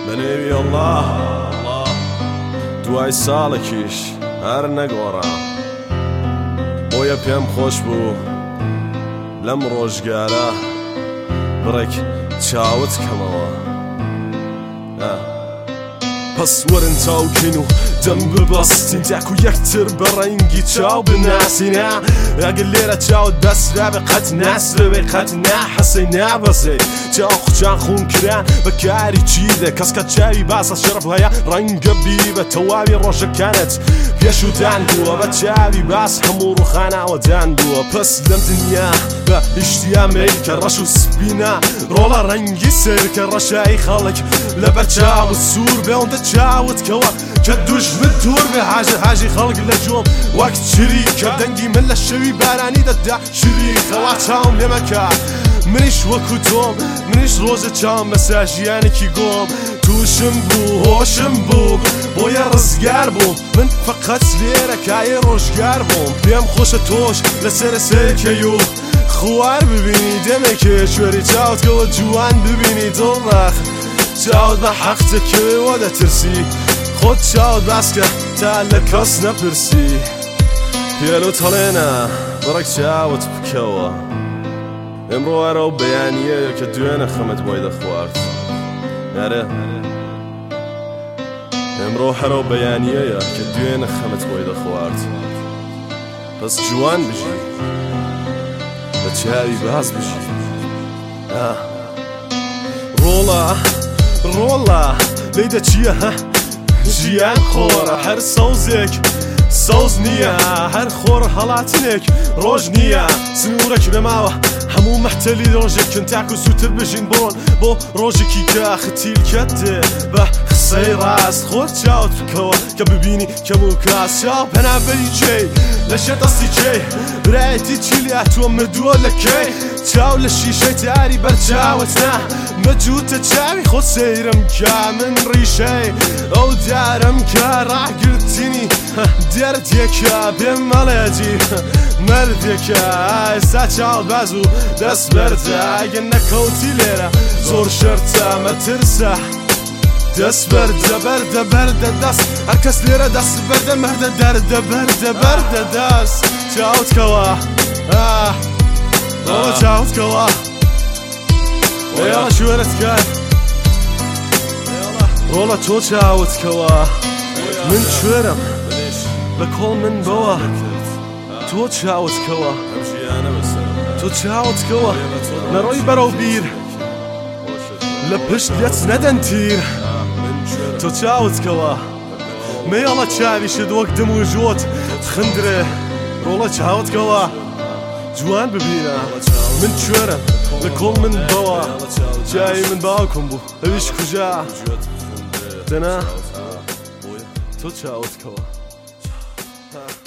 بنێوی الله دوای ساڵێکیش هەر نەگۆڕام بۆیە پێم خۆش بوو لەم ڕۆژگارە بڕێک چاوت کەمەوە پس وەرن چاوکەین و دەم ببەستین تاک و یەکتر بە ڕەنگی چاو بناسینە ئەگەر لێرە چاوت بەسرابێ قەت ناسرەوێ قەت ناحەسەی نابەزێ چاو خوچان خون کران بە کاری چیدە کەسکە چاوی باسە شەرف هەیە ڕەنگە بی بە تەواوی ڕۆژەکانت پێش و دانبووە بە چاوی باس هەموو ڕوخاناوە دانبووە پس لەم دنیا بە ئیشتیامەی کە ڕەش و سپینە ڕۆڵە ڕەنگی سەر کە ڕەشایی خەڵک لەبەر چاوت سوور بێوەندە چاوت کەوە کە دوژمن دوور بێ حاجی خەڵک لە جۆم وەک چری کە دەنگی من لە شەوی بارانی دەدا شری خەوا چاوم لێمەکە منیش وەکو تۆم منیش ڕۆژە چاوم بەسا ژیانێکی گۆم تووشم بوو هۆشم بوو بۆیە ڕزگار بووم من فەقەت لێرە کایە ڕۆژگار بووم پێم خۆشە تۆش لەسەر سەرکەی و خوار ببینی دەمێکێ شوێری چاوتکەوە جوان ببینی دڵڕاخ چاوت بە حەق دەکەوێەوە دەترسی خۆت چاوت باسکە تا لە کەس نەپرسی پێلوت هەڵێنە بڕێک چاوت بکەوە ئەمڕۆ هەرە و بەیانیەیە کە دوێنە خەمت بۆی دەخوارد نارە ئەمڕۆ هەرە و بەیانیەیە کە دوێنە خەمت بۆی دەخوارد پس جوان بژی بە چاوی باز بژی ڕۆڵە لێی دەچیە ژیان خۆرە هەر سەوزێک سەوز نییە هەر خۆر هەڵاتنێک ڕۆژ نییە سنوورێک نەماوە هەموو مەحتەلی ڕۆژێکن تاک و سووتر بژین بڕۆن بۆ ڕۆژێکی کە ختیلکەت دێ بە قسەی ڕاست خۆت چاوت بکەوە کە ببینی کەم و کاس چاو پەنابەری چێ لە شێ دەستی چێ برایەتی چیلیا تۆ مردووە لەکەی چاو لە شیشەی تاری بەرچاوت نا مەجووتە چاوی خۆت سەیرم کە من ڕیشەی ئەو دارم کە ڕاگرتنی دەردێکە پێم مەڵێجی مەردێکە ئێستا چاوت باز و دەست بەردە ئەگە نەکەوتی لێرە زۆر شەرتە مەترسە دەست بەردە بەردە بەردە دەست هەر کەس لێرە دەست بەردە مەردە دەردە بەردە بەردە دەست چاوتکەوە بابا چاوتکەوە ڕێڵە شوێرت کرد ڕۆڵە تۆ چاوتکەوە من کوێرم لە کۆڵ من بەوە تۆ چاوتکەوە تۆ چاوتکەوە نەڕۆی بەرەو بیر لە پشت لێت نەدەن تیر تۆ چاوتکەوە مێڵە چاویشت وەک دم و ژۆت خندرێ ڕۆڵە چاوتکەوە جوان ببینە من کوێرم لە کۆڵ من بەوە جایی من باوکم بوو ئەویش کوژە دەنا تۆ چاوتکەوە